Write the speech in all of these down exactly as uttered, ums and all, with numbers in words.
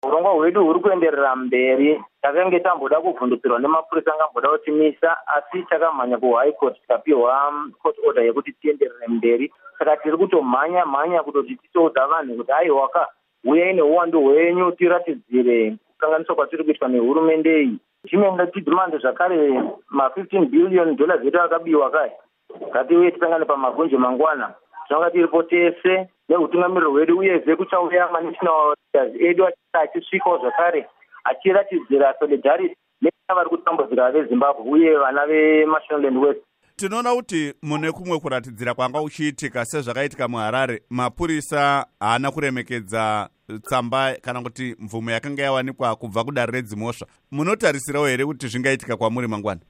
urongwa hwedu huri kuenderera mberi. Takange tamboda kuvhundutsirwa nemapurisa angamboda kutimisa, asi takamhanya kuhigh court tikapiwa court order yekuti tienderere mberi. Saka tiri kutomhanya mhanya kutoti titoudza vanhu kuti aiwaka uyai neuwandu hwenyu tiratidzire kukanganiswa kwatiri kuitwa nehurumende iyi. Chimwe tidhimande zvakare ma fifteen billion dollars edu akabiwa kai. Ngatiuye tisangane pamagunje mangwana. Tinonga tiripo tese neutungamiriro hwedu uyezve kuchauya manational edu achisvikawo zvakare achiratidzira solidarity nevari kutambudzika veZimbabwe uye vana veMashonaland West. Tinoona kuti mune kumwe kuratidzira kwanga uchiitika sezvakaitika muHarare, mapurisa haana kuremekedza tsamba kana kuti mvumo yakanga yawanikwa kubva kudare redzimhosva. Munotarisirawo here kuti zvingaitika kwamuri mangwana?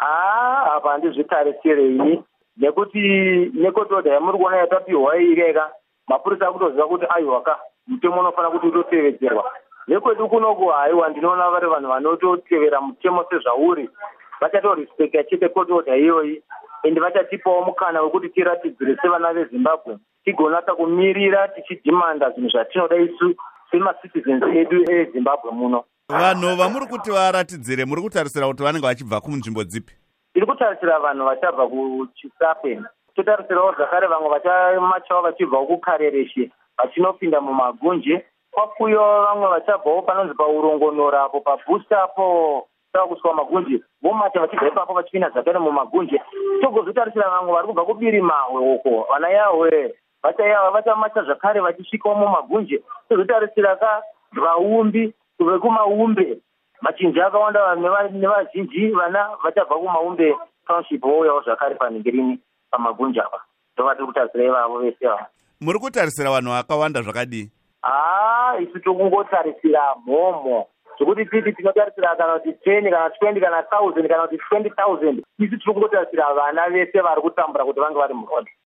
Ah, apa handizvitarisirei nekuti nekotoda yamuri kuona yatapiwa ikeka mapurisa akutoziva kuti aiwaka mutemo unofanira kuti utotevedzerwa. Nekwedu kunoku haiwa ndinoona vari vanhu vanototevera mutemo sezvauri vachatorespecta chete court order iyoyi ende vachatipawo mukana wekuti tiratidzire sevana veZimbabwe tigonatsa kumirira tichidhimanda zvinhu zvatinoda isu semacitizens edu eZimbabwe muno. Vanhu vamuri kuti varatidzire muri kutarisira kuti vanenge vachibva kunzvimbo dzipi? Tiri kutarisira vanhu vachabva kuChisape, totarisirawo zvakare vamwe vachamachawo vachibvawo kuKarereshe vachinopinda mumagunje, kwakuyo vamwe vachabvawo panonzi paurongonora apo pabooster apo kusvika magunje vomata vachibva ipapo vachipinda zvakare mumagunje. Togozotarisira vamwe vari kubva kuBirimahwe uko vana Yahwe vachayava vachamacha zvakare vachisvikawo mumagunje. Tozotarisira ka vaumbi kubve kumaumbe machinji akawanda nevazhinji vana vachabva kumaumbe township vouyawo zvakare panhingirini pamagunje apa. Ndova tiri kutarisira ivavo vese ava. Muri kutarisira vanhu vakawanda zvakadii? Ah, isu tokungotarisira mhomho zvokuti titi tinotarisira kana kuti ten kana twenty kana thousand kana kuti twenty thousand. Isu tiri kungotarisira vana vese vari kutambura kuti vange vari murodhi.